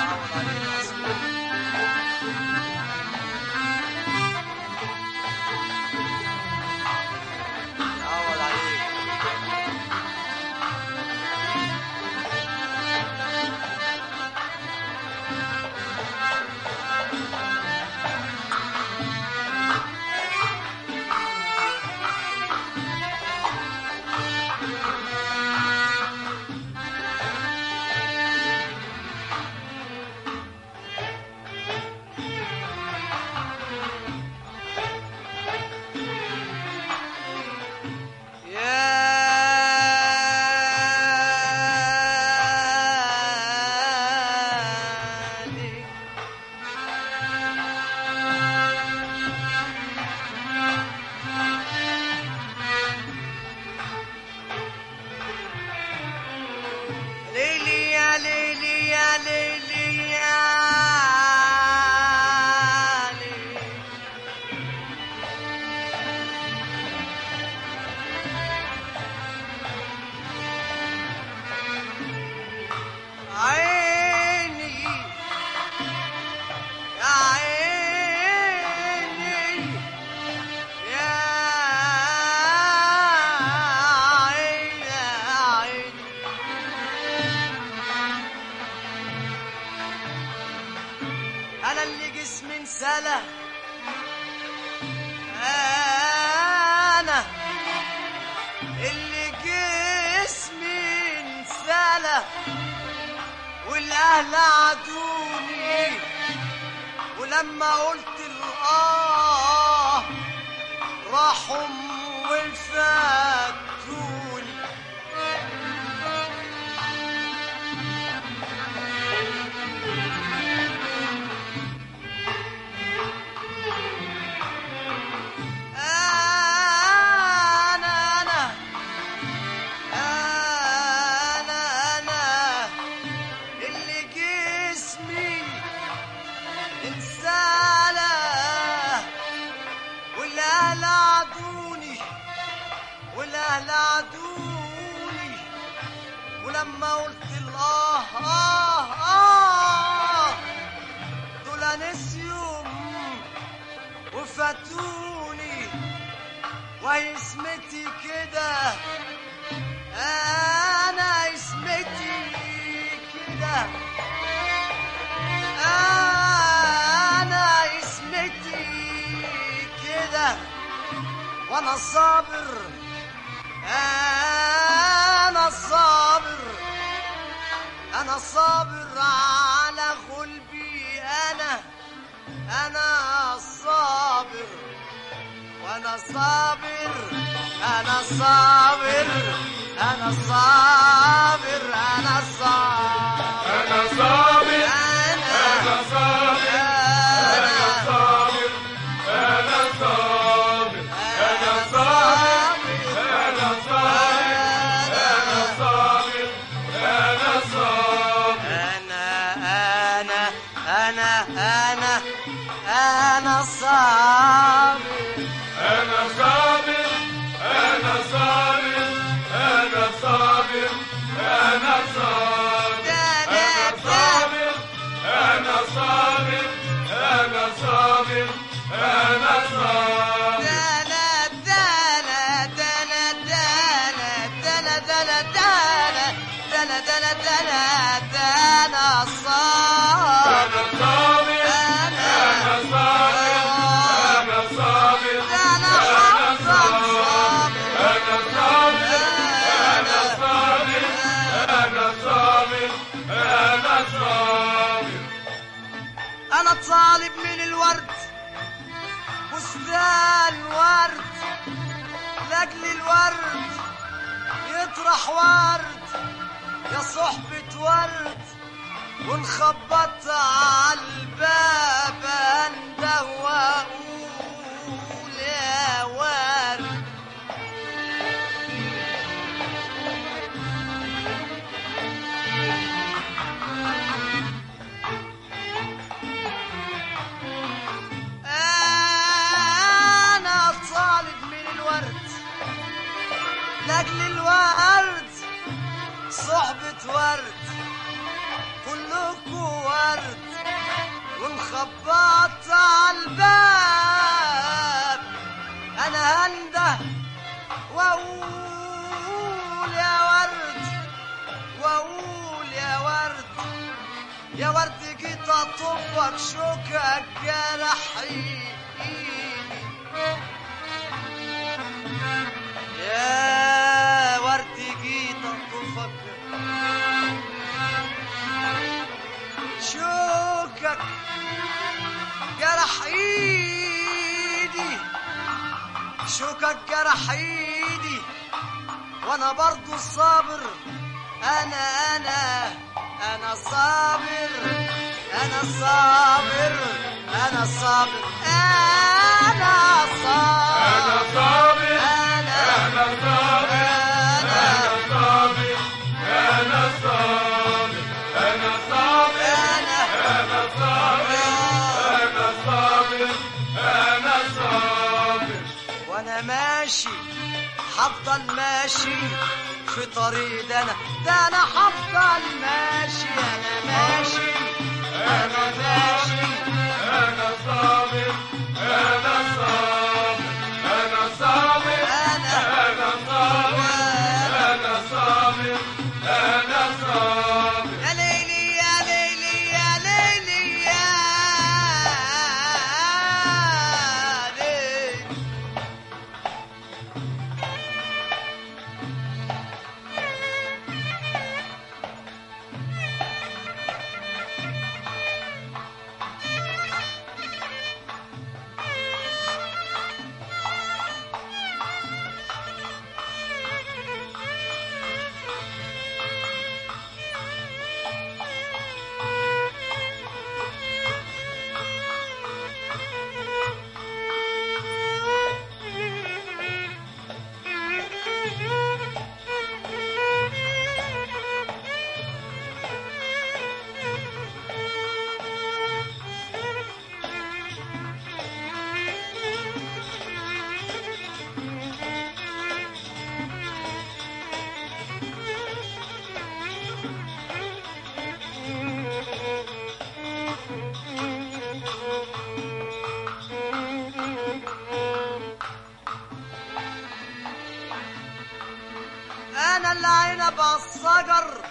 أنا اللي جسمي انسلى، أنا اللي جسمي انسلى، والأهل عدوني، ولما قلت الآه راحوا وفاتوني. والأهل عدوني، ولما قلت الآه دول نسيهم وفاتوني. وهي اسمتي كده، أنا اسمتي كده، أنا اسمتي كده، وأنا صابر، أنا صابر، أنا صابر على غلبي، أنا صابر، وأنا صابر، أنا صابر، أنا صابر، أنا صابر، أنا صابر، أنا صابر، أنا صابر، أنا صابر، أنا صابر، أنا صابر، أنا صابر، أنا صابر، أنا صابر، أنا صابر، أنا صابر، أنا صابر، أنا صابر، أنا صابر، أنا صابر، أنا طالب من الورد بستان ورد، لأجل الورد يطرح ورد يا صحبة ورد، ونخبط عالباب انده واقول يا ورد. لأجل الورد صحبة ورد، كلكوا ورد ورد جيت اطفك شوكك جرحي يا ورد جيت اطفك شوكك جرح ايدي شوكك جرح ايدي وانا برضو صابر انا صابر انا صابر انا صابر انا صابر أنا صابر أنا صابر أنا صابر أنا صابر أنا صابر أنا صابر أنا صابر وانا ماشي هفضل ماشي في طريق ده انا هفضل ماشي انا ماشي أنا صابر أنا صابر أنا صابر أنا صابر أنا صابر أنا صابر أنا صابر يا ليلي يا ليلي يا ليلي يا ليلي انا العنب عالصقر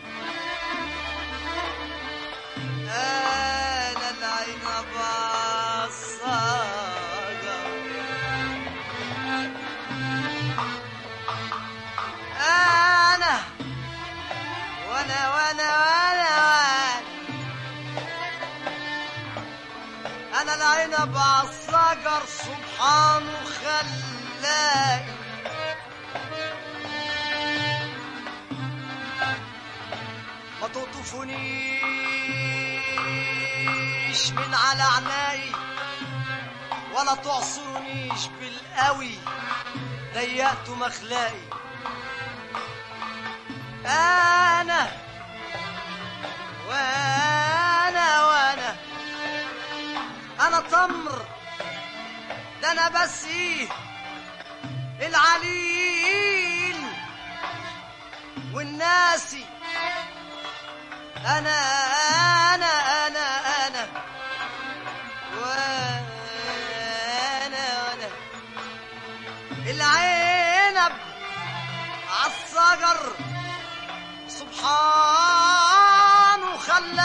انا العنب عالصقر انا وانا انا العنب عالصقر سبحانه خلاقي ما تقطفونيش من على عناي ولا تعصرونيش بالقوي ضيقت مخلاقي انا انا تمر ده انا بس ايه العليل والناسي أنا وأنا العنب عالصقر سبحانه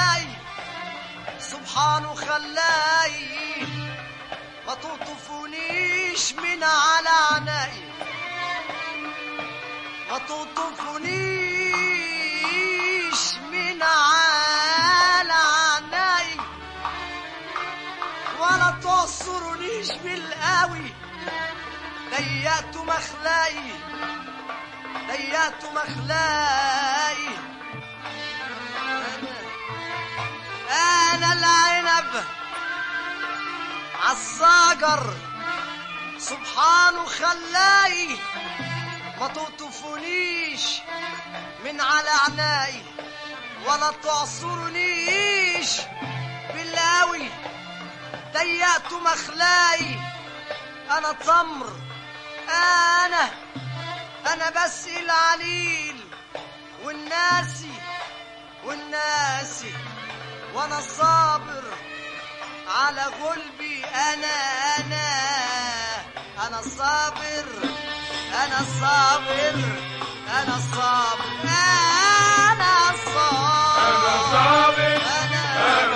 خلاي ما تقطفونيش من على عناي ما تقطفونيش من على عناي ولا تعصرونيش بالقوي ضيقت مخلاي انا العنب عالصقر سبحانه خلاي ما تقطفونيش من على عناي ولا تعصرونيش بالقوي ضيقت مخلاي انا تمر انا بس العليل والناسي وانا صابر على قلبي انا صابر انا صابر انا صابر انا صابر أنا صابر انا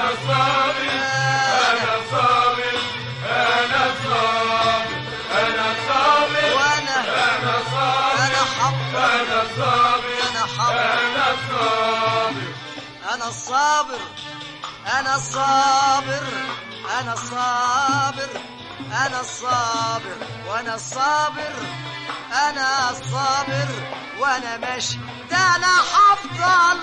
أنا الصابر أنا الصابر أنا الصابر أنا الصابر وأنا الصابر أنا الصابر وأنا ماشي ده أنا هفضل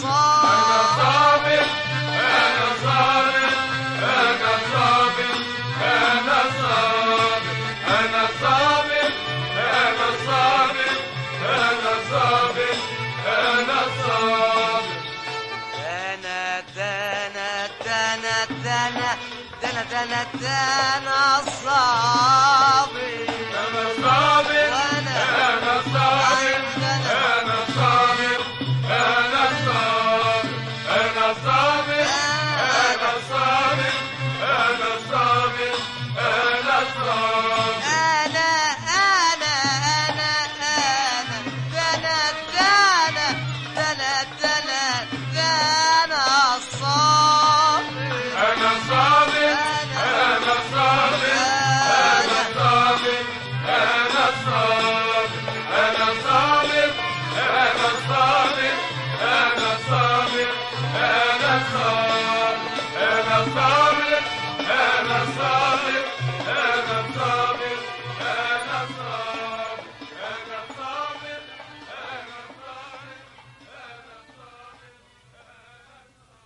صابر أنا صابر أنا صابر أنا صابر أنا صابر أنا صابر أنا صابر أنا صابر أنا دانا دانا دانا دانا دانا دانا الصابر أنا صابر وأنا أنا صابر